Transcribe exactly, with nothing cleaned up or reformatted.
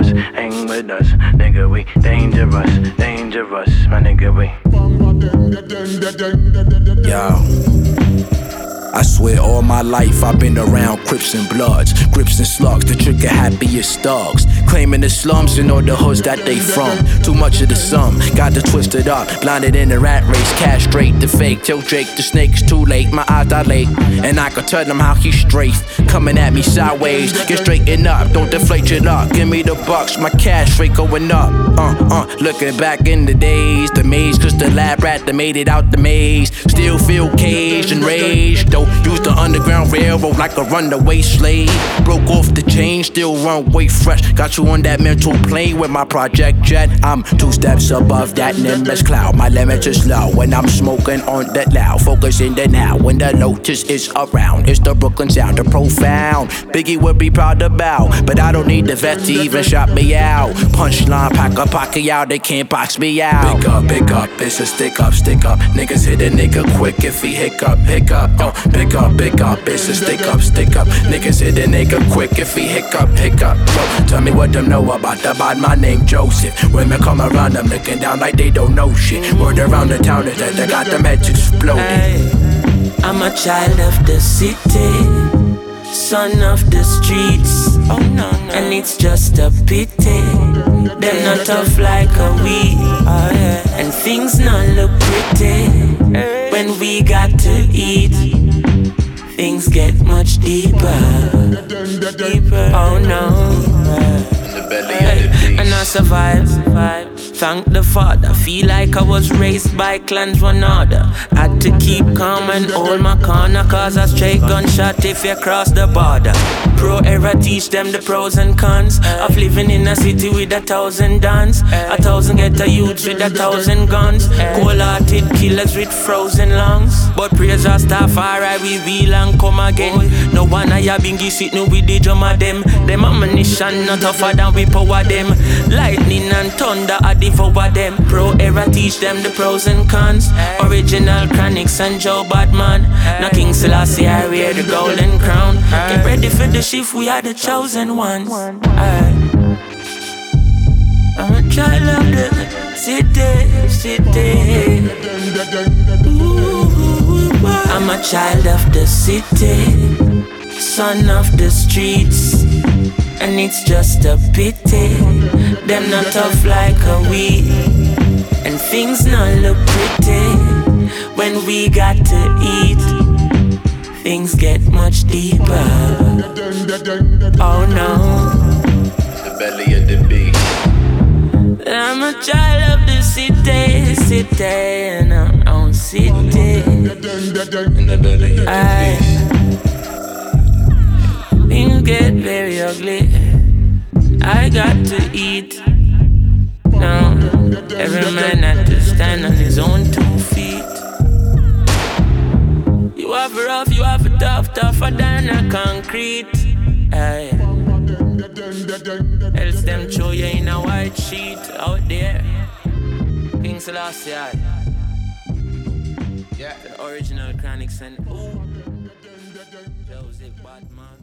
us, hang with us, nigga, we dangerous, dangerous, my nigga, we. Yo, I swear all my life I've been around Crips and Bloods, Grips and slugs, the trigger happiest thugs, claiming the slums and all the hoods that they from. Too much of the sum, got to twist it up, blinded in the rat race, castrate the fake, tell Drake the snake's too late, my eyes dilate, and I can tell him how he strafed, coming at me sideways, get straightened up, don't deflate your luck, give me the bucks, my cash rate going up, uh, uh, looking back in the days, the maze, cause the lab rat that made it out the maze, still feel caged and raged, though, use the underground railroad like a runaway slave, broke off the chain, still runway fresh, got you on that mental plane with my project jet, I'm two steps above that nimbus cloud, my limit is low, when I'm smoking on the loud, focusing the now, when the lotus is around, it's the Brooklyn sound, the profound, Biggie would be proud to bow, but I don't need the vet to even shot me out, punchline, pack up, pocket out, they can't box me out, pick up, pick up, it's a stick up, stick up, niggas hit a nigga quick if he hiccup, hiccup, uh, pick up, pick up, it's a stick up, stick up, niggas hit a nigga quick if he hiccup, hiccup, bro, tell me what them know about the bad, my name Joseph, women come around, I'm looking down like they don't know shit, word around the town is that they got them heads exploding. Hey, I'm a child of the city, son of the streets, oh no, no. And it's just a pity, they're not tough like a we, oh, yeah. And things not look pretty, when we got to eat, things get much deeper, deeper. Oh no, hey, and I survive, survive. Thank the Father, feel like I was raised by clans one order. Had to keep calm and hold my corner, cause a straight gunshot if you cross the border. Pro era teach them the pros and cons of living in a city with a thousand dons, a thousand ghetto youths with a thousand guns, cold-hearted killers with frozen lungs. But praise Rastafari, we will and come again. No one I have been sitting with the drum of them. Them ammunition not tougher than we power them. Lightning and thunder I devour them. Pro era teach them the pros and cons. Original Chronics and Joe Badman. Now King Selassie I wear the golden crown. Get ready for the shift, we are the chosen ones. Aye. I'm a child of the city, city. Ooh, I'm a child of the city, son of the streets. And it's just a pity, them not tough like a we, and things not look pretty, when we got to eat, things get much deeper. Oh no, the belly of the beast. I'm a child of the city, city, and I'm on city. In the belly of the beast. Things get very ugly, I got to eat. Now, every man had to stand on his own two feet. You have a rough, you have a tough, tougher than a concrete. Aye. Else them throw you in a white sheet out there. King Selassie, aye. Yeah. The original Chronics and ooh, Joseph Batman.